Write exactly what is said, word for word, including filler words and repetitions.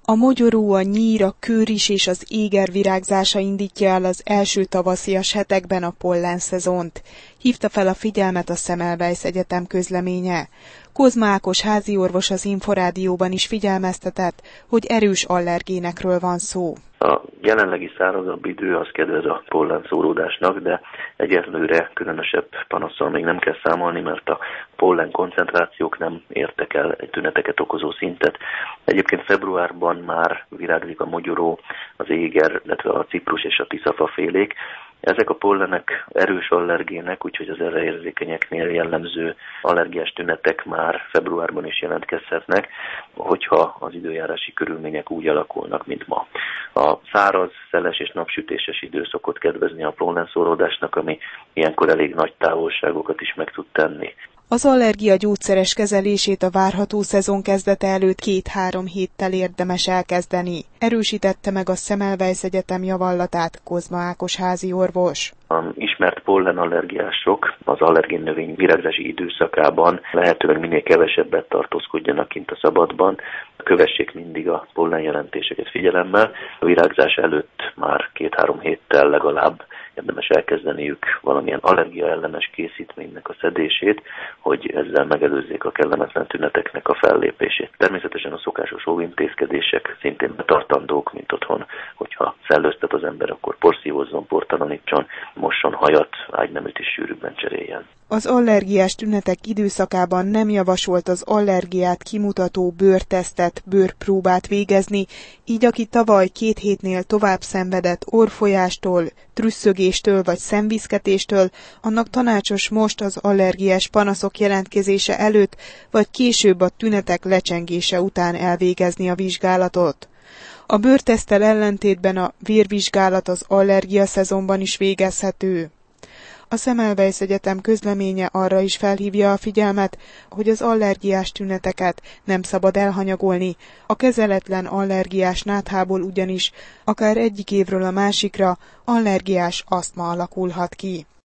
A mogyoró, a nyír, a kőris és az éger virágzása indítja el az első tavaszias hetekben a pollenszezont. Hívta fel a figyelmet a Semmelweis Egyetem közleménye. Kozma Ákos háziorvos az Inforádióban is figyelmeztetett, hogy erős allergénekről van szó. A jelenlegi szárazabb idő az kedvez a pollenszóródásnak, de egyelőre különösebb panasszal még nem kell számolni, mert a pollen koncentrációk nem értek el egy tüneteket okozó szintet. Egyébként februárban már virágzik a mogyoró, az éger, illetve a ciprus és a tiszafafélék. Ezek a pollenek erős allergének, úgyhogy az erre érzékenyeknél jellemző allergiás tünetek már februárban is jelentkezhetnek, hogyha az időjárási körülmények úgy alakulnak, mint ma. A száraz, szeles és napsütéses idő szokott kedvezni a pollenszóródásnak, ami ilyenkor elég nagy távolságokat is meg tud tenni. Az allergia gyógyszeres kezelését a várható szezon kezdete előtt két-három héttel érdemes elkezdeni. Erősítette meg a Semmelweis Egyetem javallatát Kozma Ákos háziorvos. Az ismert pollenallergiások az allergén növény virágzási időszakában lehetőleg minél kevesebbet tartózkodjanak kint a szabadban, kövessék mindig a pollenjelentéseket figyelemmel. A virágzás előtt már két-három héttel legalább érdemes elkezdeniük valamilyen allergia ellenes készítménynek a szedését, hogy ezzel megelőzzék a kellemetlen tüneteknek a fellépését. Természetesen a szokásos óvintézkedések szintén betartandók, mint otthon, hogyha szellőztet az ember, akkor porszívózzon, portalanítson, mosson hajat, ágyneműt is sűrűbben cseréljen. Az allergiás tünetek időszakában nem javasolt az allergiát kimutató bőrtesztet, bőrpróbát végezni, így aki tavaly két hétnél tovább szenvedett orrfolyástól, trüsszögéstől vagy szemviszketéstől, annak tanácsos most az allergiás panaszok jelentkezése előtt vagy később a tünetek lecsengése után elvégezni a vizsgálatot. A bőrteszttel ellentétben a vérvizsgálat az allergia szezonban is végezhető. A Semmelweis Egyetem közleménye arra is felhívja a figyelmet, hogy az allergiás tüneteket nem szabad elhanyagolni. A kezeletlen allergiás náthából ugyanis akár egyik évről a másikra allergiás asztma alakulhat ki.